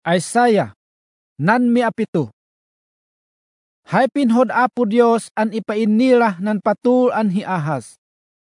Isaiah, nan miapito. Hay pinhod Apo Dios an ipainila nan patul an hi Ahaz.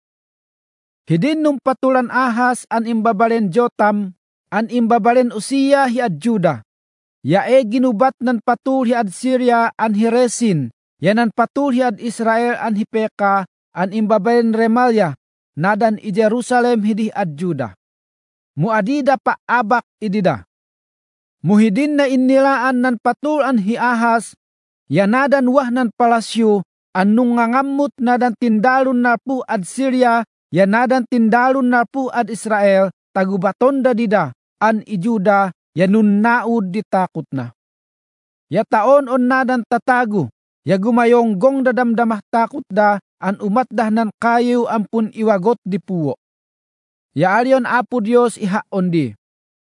Hidin nung patulan Ahaz an imbabalen Jotam, an imbabalen Uziya hi ad Juda. Yae ginubat nan patul hi ad Syria an hi Resin, yanan patul hi ad Israel an hi Peka, an imbabalen Remalia, nadan i Jerusalem hidi ad Juda. Muadida pa abak idida. Muhidin na inilaan nan patul an hi Ahaz, yanadan wah nan palasyo, anung ngangamut nadan tindalun narpu ad Syria, yanadan tindalun narpu ad Israel, tagubaton da dida, an i Juda, yanun naud ditakot na. Ya taon on nadan tatago, ya gumayonggong da damdamah takot da, an umatdah nan kayo ampun iwagot di puwo. Ya alyon Apo Dios ihaon di.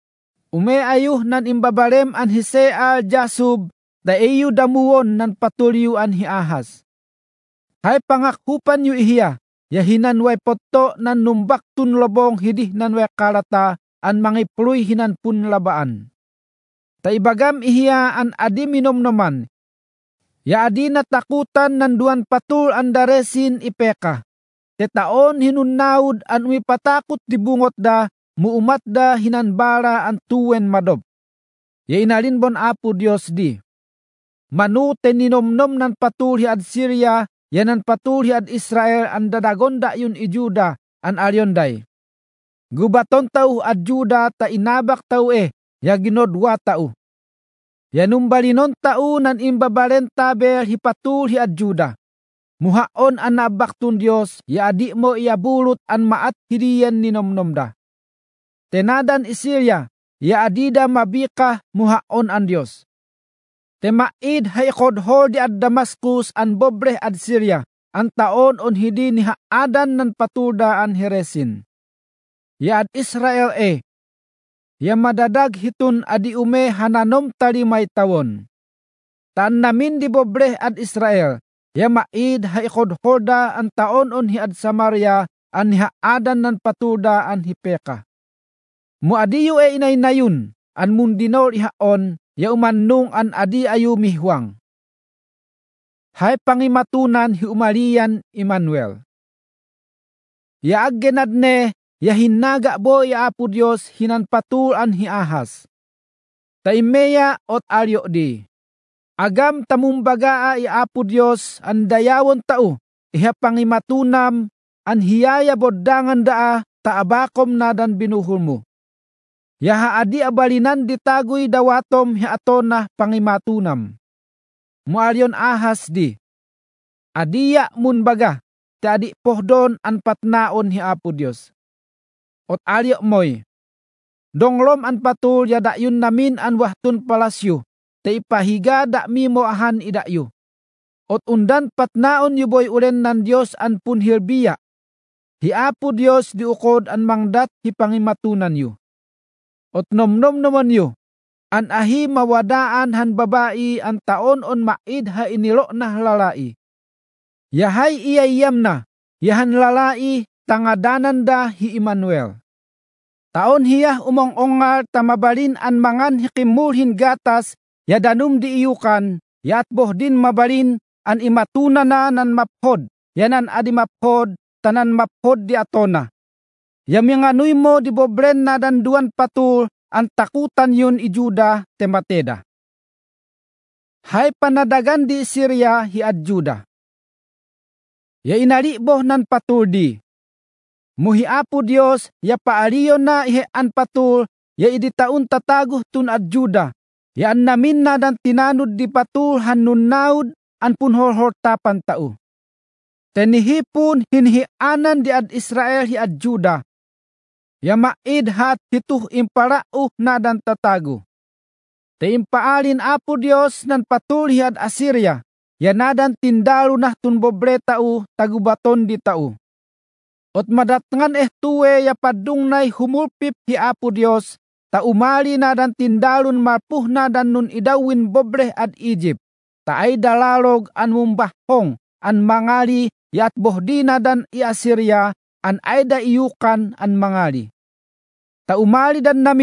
Umeayuh nan imbabarem an Hisea Jasub, da iyo damuon nan patulyo an hi Ahaz. Hay pangakhupan yu ihiya, ya hinanway potto nan numbak tun lobong hidih nanway kalata, an mangipluy hinan pun labaan. Taibagam ihiya an adi minomnoman, ya adi natakutan nan duan patul an daresin ipeka. Tetaon hinunnaud an umipatakot di bungot da, muumat da hinanbara an tuwen madob. Ya inalinbon Apo Dios di. Manu teninomnom nan patul hi ad Syria, yanan patul hi ad Israel an dadagonda yun i Juda, an alyonday. Gubaton tau ad Juda ta inabak tau ya ginodwa tau. Yanumbalinon tau nan imbabalen tabel hi patul hi ad Juda. Muhaon an nabaktun Dios, ya adi mo iabulot an maat hiriyan ninomnom da. Tenadan Syria, ya adida mabika muhaon an Dios. Temaid hay kodhol di ad Damaskus an bobreh ad Syria, an taon on hidi ni haadan nan patulda an Heresin. Ya ad Israel ya madadag hitun adi ume hananom talimay tawon. Taan namin di bobreh ad Israel, ya maid hay kodholda an taon on hi ad Samaria, an hi haadan nan patulda an hipeka. Muadiyo inay nayon, an mundinol ihaon, ya umannung an adi ayu mihwang. Hay pangimatunan hi umalian Emmanuel. Ya aggenadne, ya hinaga bo ya Apo Dios hinan patul an hi Ahaz. Taimeya ot alyo di. Agam tamumbaga ya Apo Dios an dayawon tao, iha pangimatunam, an hiyaya bodangan daa, taabakom nadan binuhul mo. Yaha adi abalinan ditagoy dawatom hiaton na pangimatunam. Mualyon Ahaz di. Adiya munbaga, ti adi pohdon an patnaon hi Apo Dios. Ot alyo moy. Donglom an patul ya dayun namin an wahtun palasyo, te ipahiga da mimo ahan idayo. Ot undan patnaon yuboy ulen nan Dios an punhirbiya. Hi Apo Dios diukod an mangdat hi pangimatunan yu. Ot nomnom naman yu, an ahi mawadaan han babai an taon on maid ha inilo na lalai. Yahay iyayam na, yahan lalai tangadanan da hi Emmanuel. Taon hiya umong-ongal tamabalin an mangan hikimulhin gatas, yadanum di iyukan, yat bohdin mabalin an imatuna na nan maphod, yanan adi maphod, tanan maphod di atona. Yaminganuy mo di bobren na danduan patul, ang takutan yun i Juda temateda. Hay panadagan di Syria hi ad Juda. Ya inaliboh nan patul di. Muhi Apo Dios, ya paaliyon na ihe an patul, ya iditaun tataguh tun ad Juda. Ya an namin na dan tinanud di patul hanun naud, an punhorhortapan tao. Tenihipun hinhianan di ad Israel hi ad Juda. Ya maid hat hituh imparauh na dan tatago. Te impaalin Apo Dios nan patul hi ad Assyria, ya nadan tindalu nah tun bobre tau tagubaton di tau. Ot madatngan tuwe ya padungnay humulpip hi Apo Dios, ta umali nadan tindalun marpuh nadan nun idawin bobre ad Egypt. Ta ay dalalog an mumbahong, an mangali yat bohdi nadan i Assyria, an ayda iyukan an mangali. Ta umali dan namin,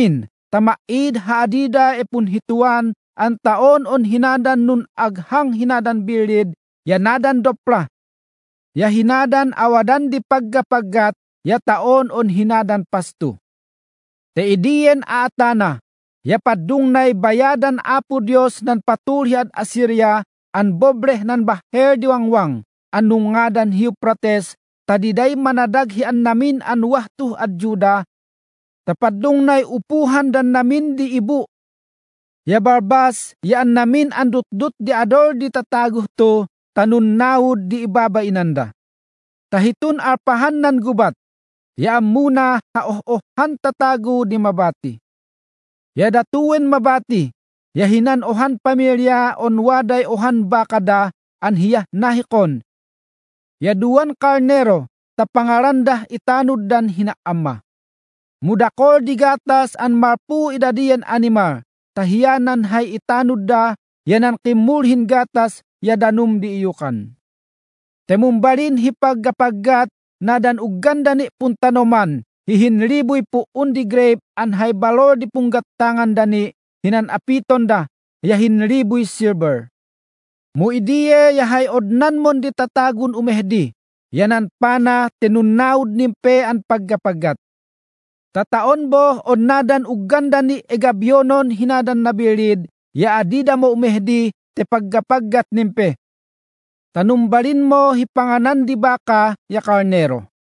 tamaid haadida epun hituan ang taon on hinadan nun aghang hinadan bilid, ya nadan dopla. Ya hinadan awadan di paggapagat, ya taon on hinadan pastu. Te idiyen aatana, ya padungnay bayadan Apo Dios nan patulhiad Assyria, an bobreh nan baher diwangwang, anong ngadan Euphrates, tadiday manadaghi an namin an wahtuh at Juda, tapadungnay upuhan dan namin di ibu. Ya barbas, yaan namin an dutdut di ador di tataguh to, tanun nawud di ibaba inanda. Tahitun arpahan nan gubat, ya muna haoh-ohan tatago di mabati. Ya datuwen mabati, ya hinan ohan pamilya on waday ohan bakada, an hiyah nahikon. Ya duan karnero, tapangarandah itanud dan hinaama. Mudakol di gatas an marpu idadian animal, tahiyanan hay itanud da, yanan kimulhin gatas, ya danum di iyukan. Temumbalin hipaggapagat, nadan uganda ni puntanoman, hihinriboy po undi grape, an hay balor di punggatangan dani, hinan apiton da, ya hinriboy silver. Muidiye yahay odnan mon di tatagun umehdi, yanan pana tenunaud nimpe an paggapagat. Tataon bo odnadan uganda ni egabyonon hinadan nabilid, ya adida mo umehdi te paggapagat nimpe. Tanumbalin mo hipanganan di baka ya karnero.